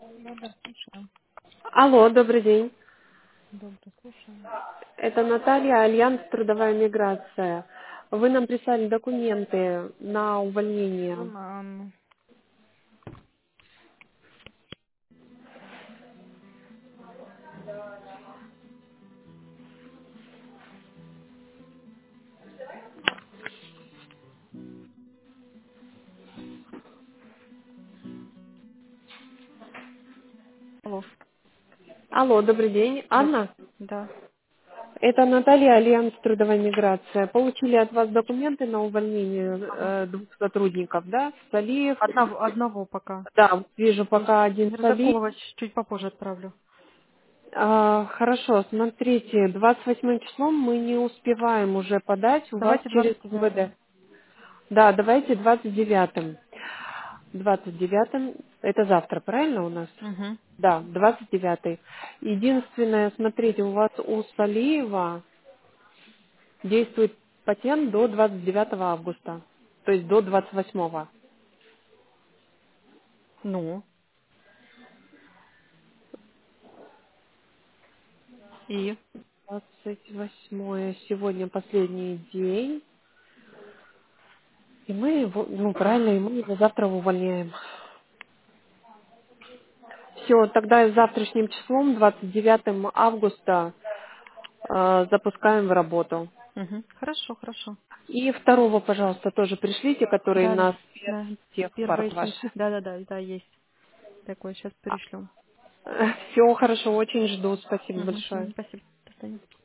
Да, да, слушаю. Алло, добрый день. Добро, слушаю. Это Наталья, Альянс Трудовая миграция. Вы нам прислали документы на Ну, увольнение. на Анну. Алло. Алло, добрый день. Да, Анна? да. Это Наталья, Альянс Трудовая миграция. Получили от вас документы на увольнение Ага. двух сотрудников, да? Салиев. Одного пока. Да, вижу пока один Салиев. Мирзакулова чуть попозже отправлю. Хорошо, смотрите, 28 числом мы не успеваем уже подать у вас Давайте через 29-м. МВД. Да, давайте 29-м. 29-м, это завтра, правильно у нас? Угу. Да, 29-й. Единственное, смотрите, у вас у Салиева действует патент до 29 августа, то есть до 28-го. Ну. И? 28 сегодня последний день, и мы его, ну правильно, и мы его завтра увольняем. Все, тогда с завтрашним числом, 29 августа, запускаем в работу. Угу. Хорошо, хорошо. И второго, пожалуйста, тоже пришлите, который Да, на да. Да. спецтехпарк Первое ваш. число. Да, да, да, да, есть. Такое сейчас перешлем. Все хорошо, очень жду. Спасибо Угу. большое. Спасибо. До свидания.